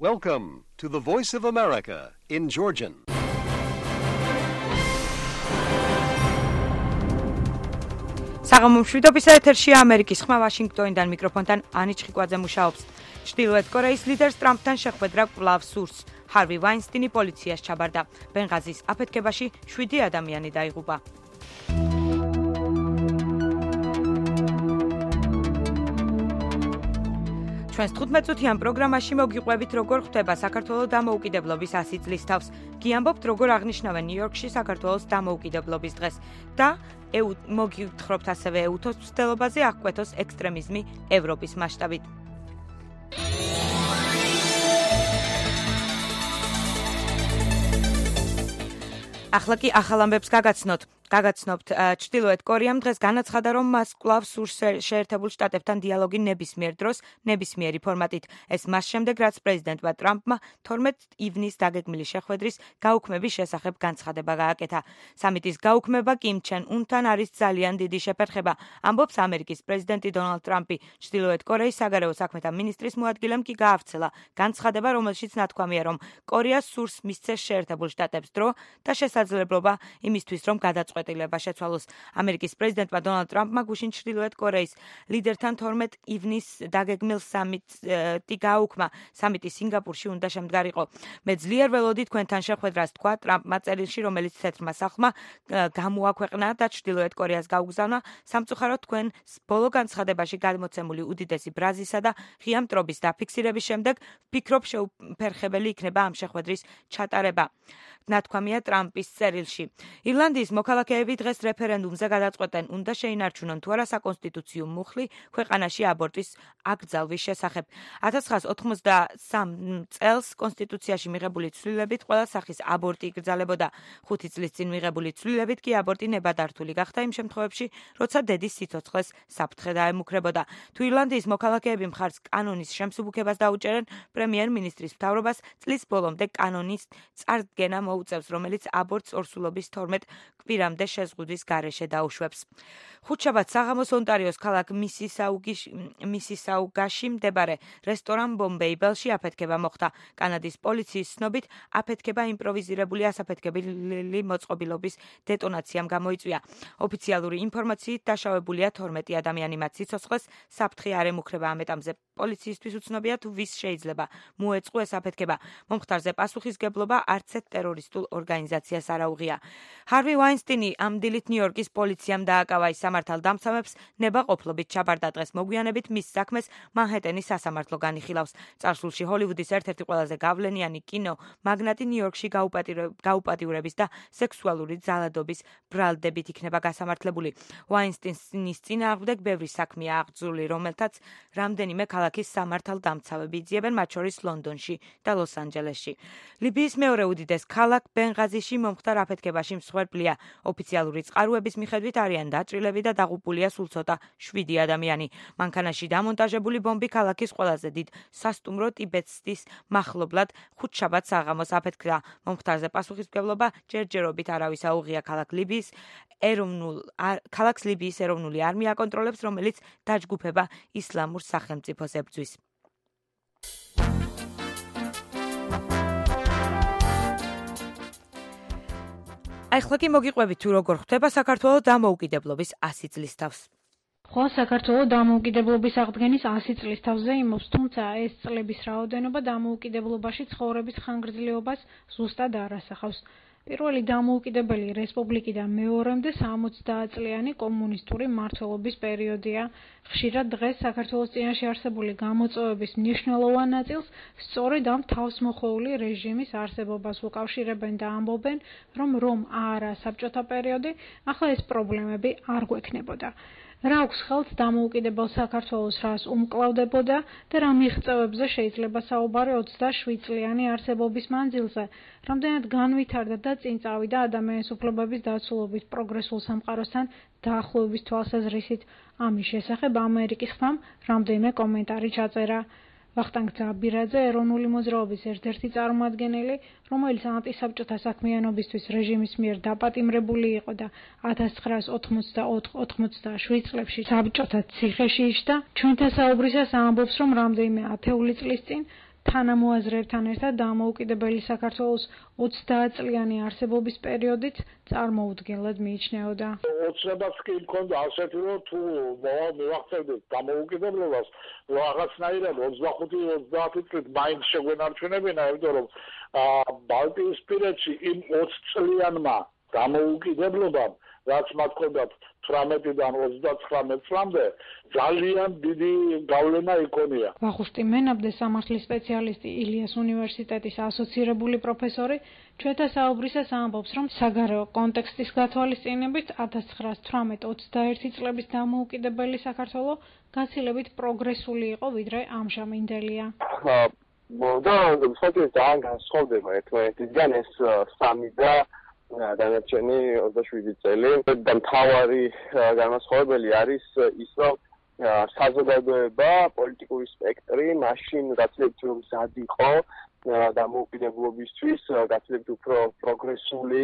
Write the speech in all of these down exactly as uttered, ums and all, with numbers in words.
Welcome to the Voice of America in Georgian. საღამომშვიდობის ეთერშია ამერიკის ხმა ვაშინგტონიდან მიკროფონთან ანი ჩხიკვაძე მუშაობს. ჩრდილოეთ კორეის ლიდერს ტრამპთან შეხვედრა კვლავ სურს. ჰარვი ვაინსტინი პოლიციას ჩაბარდა. ბენღაზის აფეთქებაში შვიდი ადამიანი დაიღუპა. ჩვენს თხუთმეტწუთიან პროგრამაში მოგიყვებით როგორ ხდება საქართველოს დამოუკიდებლობის ასი წლის თავს. გიამბობთ როგორ აღნიშნავენ ნიუ-იორკში საქართველოს დამოუკიდებლობის დღეს და მოგითხრობთ ასევე ეუთოს ცდილობაზე აღკვეთოს ექსტრემიზმი ევროპის მასშტაბით. ახლა კი ახალ ამბებს გაგაცნოთ. გაგაცნობთ, ჩრდილოეთ კორეამ დღეს განაცხადა, რომ მას კვლავ სურს შეერთებულ შტატებთან დიალოგი ნებისმიერ დროს, ნებისმიერი ფორმატით. ეს მას შემდეგ, რაც პრეზიდენტმა ტრამპმა თორმეტ ივნისს დაგეგმილი შეხვედრის გაუქმების შესახებ განცხადება გააკეთა. სამიტის გაუქმება კიმ ჩენ უნთან არის ძალიან დიდი შეფერხება, ამბობს ამერიკის პრეზიდენტი დონალდ ტრამპი. ჩრდილოეთ კორეის საგარეო საქმეთა მინისტრის მოადგილემ კი გაავრცელა განცხადება, რომელშიც ნათქვამია, რომ კორეას სურს მისცეს შეერთებულ შტატებს დრო და შესაძლებლობა იმისთვის, რომ გადაწყვეტილება შეცვალოს. ამერიკის პრეზიდენტმა დონალდ ტრამპმა გუშინ ჩრდილოეთ კორეის ლიდერთან თორმეტ ივნისს დაგეგმილ სამიტი გააუქმა. სამიტი სინგაპურში უნდა შემდგარიყო. მე ძლიერ ველოდი თქვენთან შეხვედრას თქვა ტრამპმა წერილში, რომელიც თეთრმა სახლმა გამოაქვეყნა და ჩრდილოეთ კორეას გაუგზავნა. სამწუხაროდ თქვენ ბოლო განცხადებაში გადმოცემული უდიდესი ბრაზისა და ღია მტრობის დაფიქსირების შემდეგ ვფიქრობ შეუფერხებელი იქნება ამ შეხვედრის ჩატარება. ნათქვამია ტრამპის წერილში. ირლანდიის მოქალაქეები დღეს რეფერენდუმზე გადაწყვეტენ, უნდა შეინარჩუნონ თუ არა საკონსტიტუციო მუხლი ქვეყანაში აბორტის აკრძალვის შესახებ. ათას ცხრაასა ოთხმოცდასამ წელს კონსტიტუციაში მიღებული ცვლილებით ყველა სახის აბორტი იკრძალებოდა. ხუთი წლის წინ მიღებული ცვლილებით კი აბორტი ნებადართული გახდა იმ შემთხვევებში, როცა დედის სიცოცხლეს საფრთხე დაემუქრებოდა. თუ ირლანდიის მოქალაქეები მხარს კანონის შემსუბუქებას დაუჭერენ, პრემიერ-მინისტრის მთავრობას წლის ბოლომდე კანონის წარდგენა მოუწევს, რომელიც აბორტს ორსულობის თორმეტ კვირამდე შეზღუდვის გარეშე დაუშვებს. ხუთშაბათს საღამოს ონტარიოს ქალაქ მისისაუგაში მდებარე რესტორან ბომბეიბელში აფეთქება მოხდა. კანადის პოლიციის ცნობით, აფეთქება იმპროვიზირებული ასაფეთქებელი მოწყობილობის დეტონაციამ გამოიწვია. ოფიციალური ინფორმაციით დაშავებულია თორმეტი ადამიანი, მათ სიცოცხლეს საფრთხე არ ემუქრება. ამ ეტაპზე პოლიციისთვის უცნობია, თუ ვის შეიძლება მოეწყო ეს აფეთქება. მომხდარზე პასუხისგებლობა არც ერთ ტერორისტულ ორგანიზაციას არ აუღია. ჰარვი ვაინსტინი ამ დილით ნიუ-იორკის პოლიციამ დააკავა. ის სამართალდამცავებს ნებაყოფლობით ჩაბარდა. დღეს მოგვიანებით მის საქმეს მანჰეტენის სასამართლო განიხილავს. წარსულში ჰოლივუდის ერთ-ერთი ყველაზე გავლენიანი კინო მაგნატი ნიუ-იორკში გაუპატიურების და სექსუალური ძალადობის ბრალდებით იქნება გასამართლებული. ვაინსტინის წინააღმდეგ ბევრი საქმეა აღძრული, რომელთაც რამდენიმე ქალაქის სამართალდამცავები იძიებენ, მათ შორის ლონდონში და ლოს-ანჯელესში. ლიბიის მეორე უდიდეს ქალაქ ბენღაზიში მომხდარ აფეთქებაში მსხვერპლია. ოფიციალური წყაროების მიხედვით არიან დაჭრილები და დაღუპულია სულ ცოტა შვიდი ადამიანი. მანქანაში დამონტაჟებული ბომბი ქალაქის ყველაზე დიდ სასტუმრო ტიბეტსის მახლობლად ხუთშაბათს საღამოს აფეთქდა. მომხდარზე პასუხისმგებლობა ჯერჯერობით არავის აუღია. ქალაქ ლიბიის ეროვნულ ქალაქს ლიბიის ეროვნული არმია აკონტროლებს, რომელიც დაჯგუფება ისლამურ სახელმწიფოს ებრძვის. ახლა კი მოგიყვებით თუ როგორ ხდება საქართველოს დამოუკიდებლობის ასი წლის თავს. ხო, საქართველოს დამოუკიდებლობის აღდგენის ასი წლის თავზე იმობს, თუმცა ეს წლების რაოდენობა დამოუკიდებლობაში ცხოვრების ხანგრძლივობას ზუსტად არ ასახავს. პირველი დამოუკიდებელი რესპუბლიკიდან მეორემდე სამოცდაათწლიანი კომუნისტური მმართველობის პერიოდია. ხშირად დღეს საქართველოს წინაშე არსებული გამოწვევების მნიშვნელოვან ნაწილს სწორედ ამ თავსმოხვეული რეჟიმის არსებობას უკავშირებენ და ამბობენ, რომ რომ არა საბჭოთა პერიოდი, ახლა ეს პრობლემები არ გვექნებოდა. რა აქვს ხელთ დამოუკიდებელ საქართველოს რას უმკლავდებოდა და რა მიღწევებზე შეიძლება საუბარი ოცდაშვიდ წლიანი არსებობის მანძილზე, რამდენად განვითარდა და წინ წავიდა ადამიანის უფლებების დაცულობით პროგრესულ სამყაროსთან დაახლოების თვალსაზრისით. ამის შესახებ ამერიკის ხმამ რამდენიმე კომენტარი ჩაწერა. ვახტანგ ძაბირაძე, ეროვნული მოძრაობის ერთ-ერთი წარმომადგენელი, რომელიც ანტისაბჭოთა საქმიანობისთვის რეჟიმის მიერ დაპატიმრებული იყო და ათას ცხრაასა ოთხმოცდაოთხ ოთხმოცდაშვიდ წლებში საბჭოთა ციხეში იჯდა, ჩვენთან საუბრისას ამბობს, რომ რამდენიმე ათეული წლის წინ თანამოაზრეებთან ერთად დამოუკიდებელი საქართველოს ოცდაათწლიანი არსებობის პერიოდით წარმოუდგენლად მიიჩნეოდა. ოცნებაც კი მქონდა ასეთი, რომ თუ მივახცევდეთ დამოუკიდებლობას, რაღაცნაირად ოცდახუთი ოცდაათი წლით მაინც შეგვენარჩუნებინა, იმიტომ რომ ბალტიისპირეთში იმ ოც წლიანმა დამოუკიდებლობამ, რაც მათ ჰქონდათ თვრამეტიდან ოცდაცხრამეტ წლამდე, ძალიან დიდი გავლენა იქონია. ვახუშტი მენაბდე, სამართლის სპეციალისტი, ილიას უნივერსიტეტის ასოცირებული პროფესორი, ჩვენთან საუბრისას ამბობს, რომ საგარეო კონტექსტის გათვალისწინებით ათას ცხრაასი თვრამეტ ოცდაერთი წლების დამოუკიდებელი საქართველო გაცილებით პროგრესული იყო, ვიდრე ამჟამინდელია. და საერთოდ ძალიან განსხვავდება ერთმანეთისგან ეს სამი და დანარჩენი ოცდაშვიდი წელი. და მთავარი განსხვავებელი არის ის, რომ საზოგადოება, პოლიტიკური სპექტრი მაშინ გაცილებით მზად იყო დამოუკიდებლობისთვის, გაცილებით უფრო პროგრესული,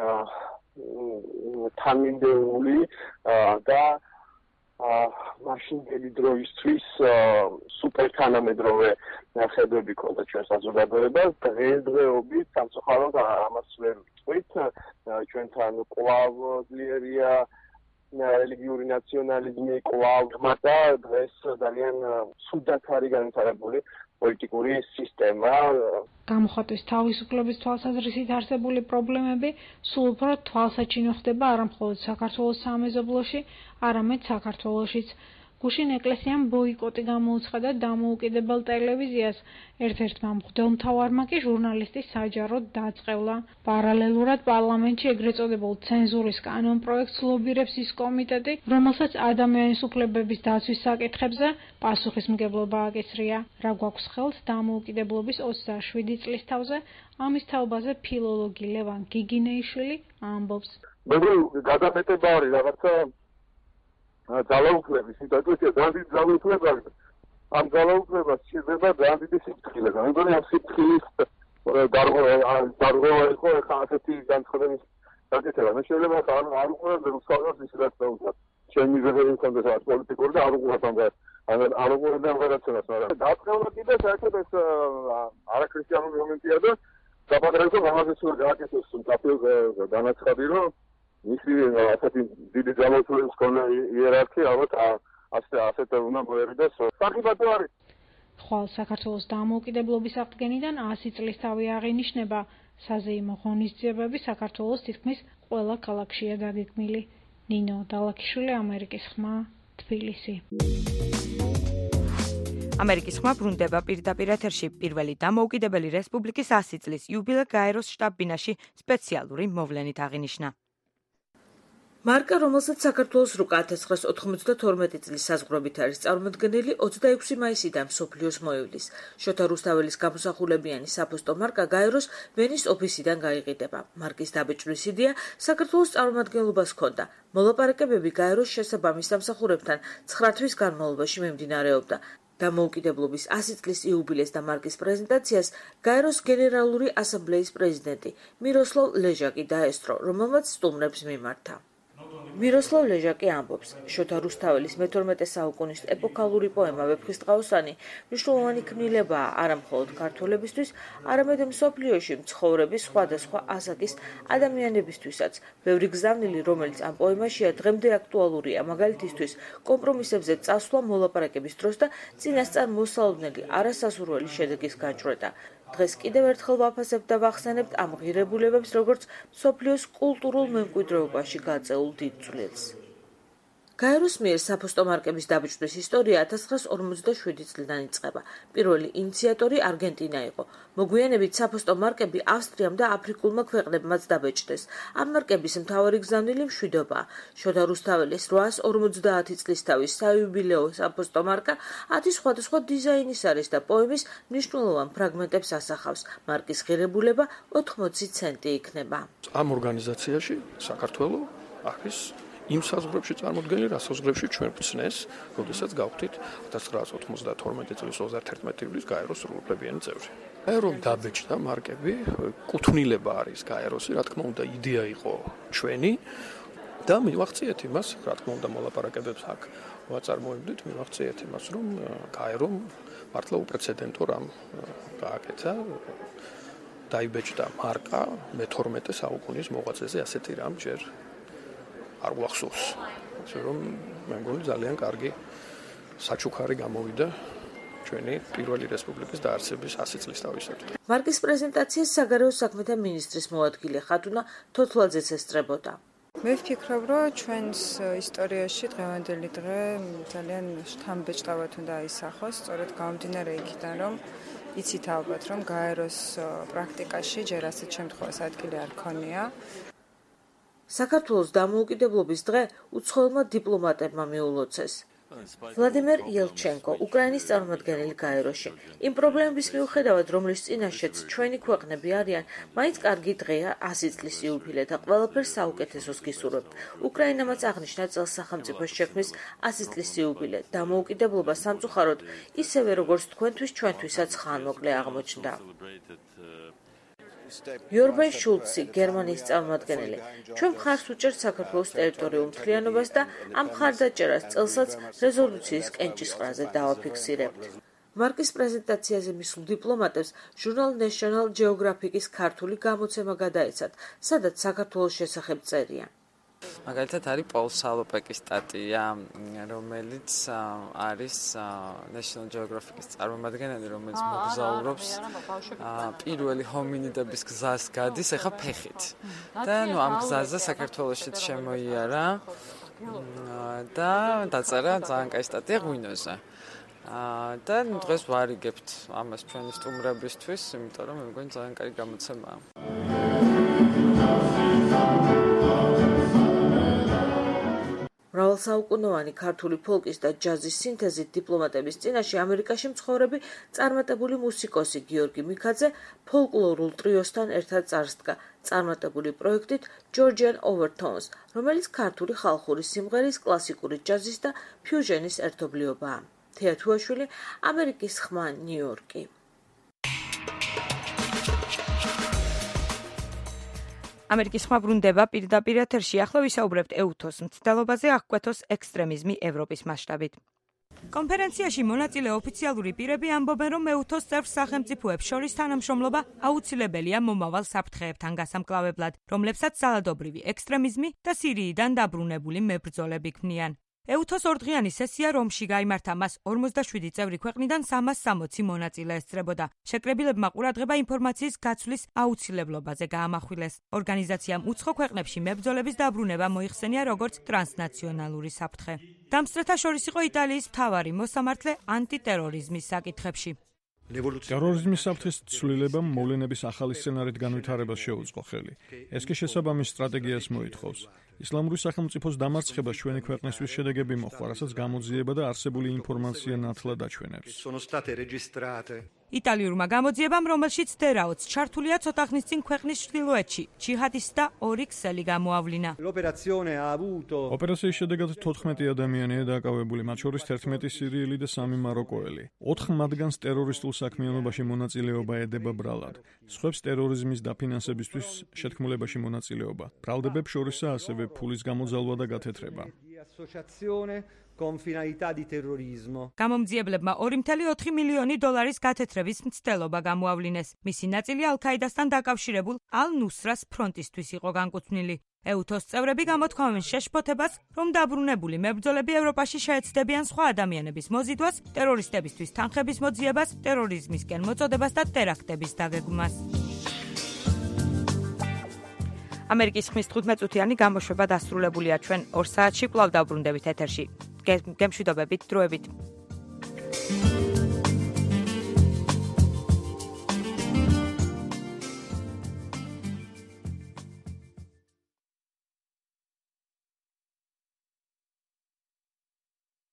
თანმიმდევრული და მაშინდელი დროისთვის სუპერთანამედროვე ხედვები ჰქონდა ჩვენ საზოგადოებას. დღესდღეობით სამწუხაროდ ამას ვერ ვიტყვით. ჩვენთან კვლავ ძლიერია რელიგიური ნაციონალიზმი, კვლავ და დღეს ძალიან ცუდად არის განვითარებული პოლიტიკური სისტემა. გამოხატვის თავისუფლების თვალსაზრისით არსებული პრობლემები სულ უფრო თვალსაჩინო ხდება არა მხოლოდ საქართველოს სამეზობლოში, არამედ საქართველოშიც. გუშინ ეკლესიამ ბოიკოტი გამოუცხადა დამოუკიდებელ ტელევიზიას, ერთ-ერთმა მღვდელმთავარმა კი ჟურნალისტი საჯაროდ დაწყევლა. პარალელურად პარლამენტში ეგრეთ წოდებულ ცენზურის კანონპროექტს ლობირებს ის კომიტეტი, რომელსაც ადამიანის უფლებების დაცვის საკითხებზე პასუხისმგებლობა აკისრია. რა გვაქვს ხელთ დამოუკიდებლობის ოცდაშვიდი წლის თავზე, ამის თაობაზე ფილოლოგი ლევან გიგინეიშვილი ამბობს. გადამეტება არის რაღაცა ძალაუფლების, სიტუაცია ძალიან დიდი ძალაუფლება არის. ამ ძალაუფლებას შეიძლება ძალიან დიდი სიფრთხილე. გამიგონი ამ სიფრთხილის დარღვევა იყო ახლა ასეთი განცხადების გაკეთება. მე შეიძლება არ უყურებდი რუსთავის ის რაც დაუძათ. ჩემი მიზეზები მქონდა სადაც პოლიტიკური და არ უყურებდი ამ არ უყურებდი ამ გადაცემას, მაგრამ დაწყევლა კიდე საერთოდ ეს არაქრისტიანული მომენტია და საპატრიარქო ამაზეც უნდა გააკეთოს კაფეზე განაცხადი, რომ მისი ასეთი დიდი ძალაუფლების მქონე იერარქია ალბათ ასე ასეთ უნდა მოერიდოს. საკითხი არის. ხვალ საქართველოს დამოუკიდებლობის აღდგენიდან ასი წლის თავი აღინიშნება. საზეიმო ღონისძიებები საქართველოს თითქმის ყველა ქალაქშია დაგეგმილი. ნინო დალაქიშვილი, ამერიკის ხმა, თბილისი. ამერიკის ხმა ბრუნდება პირდაპირ ეთერში. პირველი დამოუკიდებელი რესპუბლიკის ასი წლის იუბილე გაეროს შტაბ-ბინაში სპეციალური მოვლენით აღინიშნა. მარკა, რომელსაც საქართველოს რუკა ათას ცხრაას ოთხმოცდათორმეტი წლის საზღვრობით არის წარმოდგენილი, ოცდაექვსი მაისიდან მსოფლიოს მოივლის. შოთა რუსთაველის გამოსახულებიანი საფოსტო მარკა გაეროს ვენის ოფისიდან გაიყიდება. მარკის დაბეჭდვის იდეა საქართველოს წარმომადგენლობას ჰქონდა. მოლაპარაკებები გაეროს შესაბამის სამსახურებთან ცხრა თვის განმავლობაში მიმდინარეობდა. დამოუკიდებლობის ასი წლის იუბილეს და მარკის პრეზენტაციას გაეროს გენერალური ასამბლეის პრეზიდენტი მიროსლავ ლეჟაკი დაესწრო, რომელმაც სტუმრებს მიმართა. მიროსლავ ლეჟაკი ამბობს, შოთა რუსთაველის მეთორმეტე საუკუნის ეპოქალური პოემა ვეფხისტყაოსანი მნიშვნელოვანი ქმნილებაა არა მხოლოდ ქართველებისთვის, არამედ მსოფლიოში მცხოვრების სხვადასხვა ასაკის ადამიანებისთვისაც. ბევრი გზავნილი, რომელიც ამ პოემაშია, დღემდე აქტუალურია, მაგალითისთვის კომპრომისებზე წასვლა მოლაპარაკების დროს და წინასწარ მოსალოდნელი არასასურველი შედეგის გაჭრედა. დღეს კიდევ ერთხელ ვაფასებთ და ვახსენებთ ამ ღირებულებებს, როგორც მსოფლიოს კულტურულ მემკვიდრეობაში გაწეულ დიდ წვლილს. გაეროს მიერ საფოსტო მარკების დაბეჭდვის ისტორია ათას ცხრაას ორმოცდაშვიდი წლიდან იწყება. პირველი ინიციატორი არგენტინა იყო. მოგვიანებით საფოსტო მარკები ავსტრიამ და აფრიკულმა ქვეყნებმაც დაბეჭდეს. ამ მარკების მთავარი გზავნილი მშვიდობაა. შოთა რუსთაველის რვაას ორმოცდაათი წლის თავის საიუბილეო საფოსტო მარკა ათი სხვადასხვა დიზაინის არის და პოემის მნიშვნელოვან ფრაგმენტებს ასახავს. მარკის ღირებულება ოთხმოცი ცენტი იქნება. ამ ორგანიზაციაში საქართველო არის იმ საზღვრებში წარმოდგენილი, რა საზღვრებში ჩვენ ვცნეს, როდესაც გავხდით ათას ცხრაას ოცდათორმეტი წლის ოცდაათერთმეტი ივლის გაეროს სრულუფლებიანი წევრი. გაერომ დაბეჭდა მარკები, კუთვნილება არის გაეროსი, რა თქმა უნდა, იდეა იყო ჩვენი და მივახციეთ იმას, რა თქმა უნდა, მოლაპარაკებებს აქ ვაწარმოებდით, მივახციეთ იმას, რომ გაერომ მართლა უპრეცედენტო რამ გააკეთა. დაიბეჭდა მარკა მეთორმეტე საუკუნის მოღვაწეზე ასეთი რამ ჯერ არ გვახსოვს. ასე რომ მე მგონი ძალიან კარგი საჩუქარი გამოვიდა ჩვენი პირველი რესპუბლიკის დაარსების ასი წლის თავისათვის. მარკის პრეზენტაციას საგარეო საქმეთა მინისტრის მოადგილე ხათუნა თოთლაძეც ესწრებოდა. მე ვფიქრობ, რომ ჩვენს ისტორიაში დღევანდელი დღე ძალიან შთამბეჭდავად უნდა აისახოს, სწორედ გამომდინარე იქიდან, რომ იცით ალბათ, რომ გაეროს პრაქტიკაში ჯერ ასეთ შემთხვევას ადგილი არ ქონია. საქართველოს დამოუკიდებლობის დღე უცხოელმა დიპლომატებმა მიულოცეს. ვლადიმერ ილჩენკო, უკრაინის წარმომადგენელი გაეროში. იმ პრობლემების მიუხედავად, რომლის წინაშეც ჩვენი ქვეყნები არიან, მაინც კარგი დღეა ასი წლის იუბილე და ყველაფერს საუკეთესოს გისურვებთ. უკრაინამაც აღნიშნა წელს სახელმწიფოს შექმნის ასი წლის იუბილე. დამოუკიდებლობა სამწუხაროდ ისევე როგორც თქვენთვის, ჩვენთვისაც ხანმოკლე აღმოჩნდა. იორბენ შულცი, გერმანიის წარმომადგენელი. ჩვენ მხარს უჭერთ საქართველოს ტერიტორიულ მთლიანობას და ამ მხარდაჭერას წელსაც რეზოლუციის კენჭისყრაზე დავაფიქსირებთ. მარკის პრეზენტაციაზე მისულ დიპლომატებს ჟურნალ National Geographic-ის ქართული გამოცემა გადაეცათ, სადაც საქართველოს შესახებ წერია. მაგალითად არის პოლ სალოპეკის სტატია, რომელიც არის National Geographic-ის წარმომადგენელი, რომელიც მოგზაურობს პირველი ჰომინიდების გზას გადის ახლა ფეხით. და ნუ ამ გზაზე საქართველოშიც შემოიარა და დაწერა ძალიან კაი სტატია ღვინოზე. და ნუ დღეს ვარიგებთ ამას ჩვენი სტუმრებისთვის, იმიტომ რომ მე მგონი ძალიან კაი გამოცემაა. მრავალსაუკუნოვანი ქართული ფოლკის და ჯაზის სინთეზით დიპლომატების წინაშე ამერიკაში მცხოვრები წარმატებული მუსიკოსი გიორგი მიქაძე ფოლკლორულ ტრიოსთან ერთად წარსდგა წარმატებული პროექტით Georgian Overtones, რომელიც ქართული ხალხური სიმღერის, კლასიკური ჯაზის და ფიუჟენის ერთობლიობაა. თეა თუაშვილი, ამერიკის ხმა, ნიუ-იორკი. ამერიკის ხმა ბრუნდება პირდაპირ ეთერში. ახლა ვისაუბრებთ ეუთოს მცდელობაზე აღკვეთოს ექსტრემიზმი ევროპის მასშტაბით. კონფერენციაში მონაწილე ოფიციალური პირები ამბობენ, რომ ეუთოს წევრ სახელმწიფოებს შორის თანამშრომლობა აუცილებელია მომავალ საფრთხეებთან გასამკლავებლად, რომლებსაც ძალადობრივი ექსტრემიზმი და სირიიდან დაბრუნებული მებრძოლები ქმნიან. ეუთოს ორდღიანი სესია რომში გაიმართა, მას ორმოცდაშვიდი წევრი ქვეყნიდან სამას სამოცი მონაწილე ესწრებოდა. შეკრებილებმა ყურადღება ინფორმაციის გაცვლის აუცილებლობაზე გაამახვილეს. ორგანიზაციამ უცხო ქვეყნებში მებრძოლების დაბრუნება მოიხსენია როგორც ტრანსნაციონალური საფრთხე. დამსწრეთა შორის იყო იტალიის მთავარი მოსამართლე ანტიტერორიზმის საკითხებში. ტერორიზმის საფრთხის ცვლილებამ მოვლენების ახალი სცენარით განვითარებას შეუწყო ხელი. ეს კი შესაბამის სტრატეგიას მოითხოვს. ისლამური სახელმწიფოს დამარცხებას ჩვენი ქვეყნისთვის შედეგები მოჰყვა, რასაც გამოძიება და არსებული ინფორმაცია ნათლად აჩვენებს. იტალიურმა გამოძიებამ, რომელშიც დერაოც ჩართულია ცოტა ხნის წინ ქვეყნის ჩრდილოეთში, ჯიჰადისტთა ორი ქსელი გამოავლინა. ოპერაციის შედეგად თოთხმეტი ადამიანია დაკავებული, მათ შორის თერთმეტი სირიელი და სამი მაროკოელი. ოთხ მათგანს ტერორისტულ საქმიანობაში მონაწილეობა ედება ბრალად. სხვებს ტერორიზმის დაფინანსებისთვის შეთქმულებაში მონაწილეობა. ბრალდებებს შორისაა ასევე ფულის გამოძალვა და გათეთრება. გამომძიებლებმა ორი კoma ოთხი მილიონი დოლარის გათეთრების მცდელობა გამოავლინეს. მისი ნაწილი ალ-ქაიდასთან დაკავშირებულ ალ-ნუსრას ფრონტისთვის იყო განკუთვნილი. ეუთოს წევრები გამოთქვამენ შეშფოთებას, რომ დაბრუნებული მებრძოლები ევროპაში შეეცდებიან სხვა ადამიანების მოზიდვას, ტერორისტებისთვის თანხების მოძიებას, ტერორიზმისკენ მოწოდებას და ტერაქტების დაგეგმვას. ამერიკის ხმის თხუთმეტ-წუთიანი გამოშვება დასრულებულია. ჩვენ ორ საათში კვლავ დავბრუნდებით ეთერში. გემშვიდობებით, დროებით.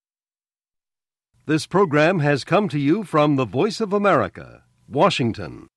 This program has come to you from the Voice of America, Washington.